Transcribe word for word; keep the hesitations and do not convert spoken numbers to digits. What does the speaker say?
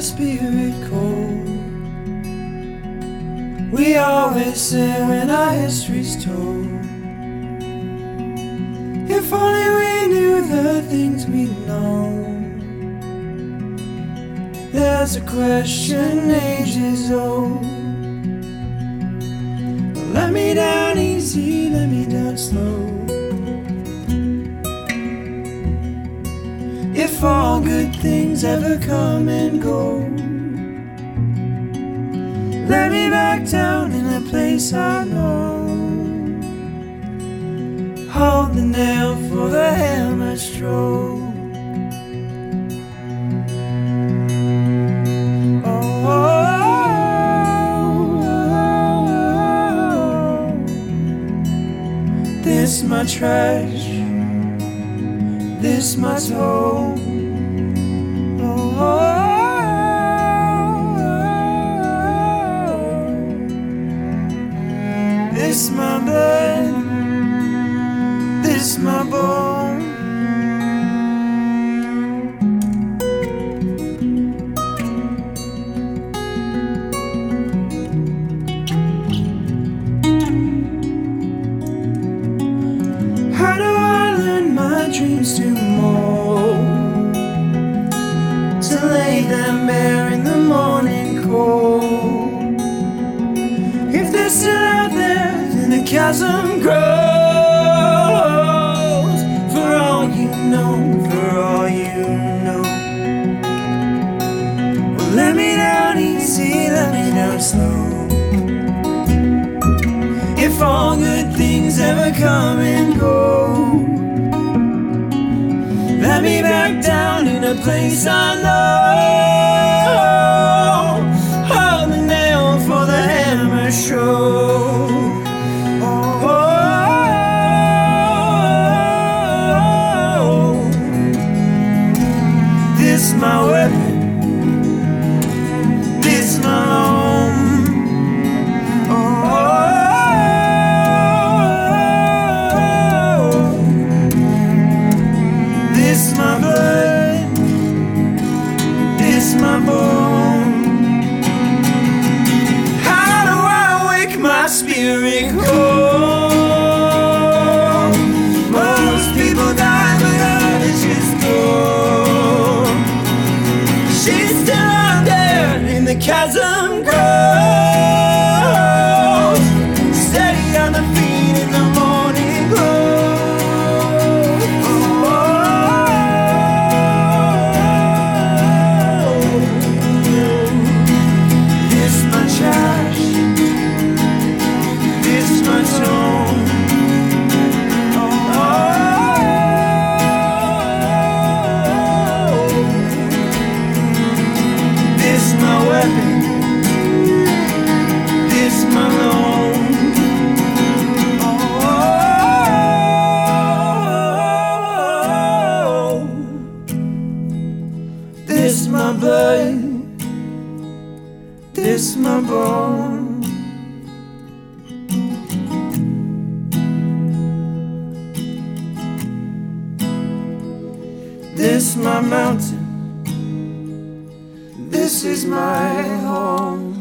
spirit cold. We always say when our history's told, if only we knew the things we know. There's a question ages old. Let me down easy, let me down slow. If all good things ever come and go, let me back down in a place I know. Hold the nail for the hammer stroke. Oh, oh, oh, oh. This my trash, this my soul. Oh, oh, oh. This my blood, this my bone. How do I learn my dreams to mold, to lay them bare in the morning cold? If they're still out there, then the chasm grows. For all you know, for all you know. Well, let me down easy, let me down slow. If all good things ever come and go, let me back down in a place I know. Hold the nail for the hammer show. Oh, oh, oh. This my weapon, this my home. Oh, oh, this my blood, this my bone. How do I wake my spirit cold? Most people die, but others just go. She's still out there in the chasm grows, steady on the feet in the morning glow. This my trash, this my tone. This my weapon, this my loan. This my blood, this my bone. This my mountain, this is my home.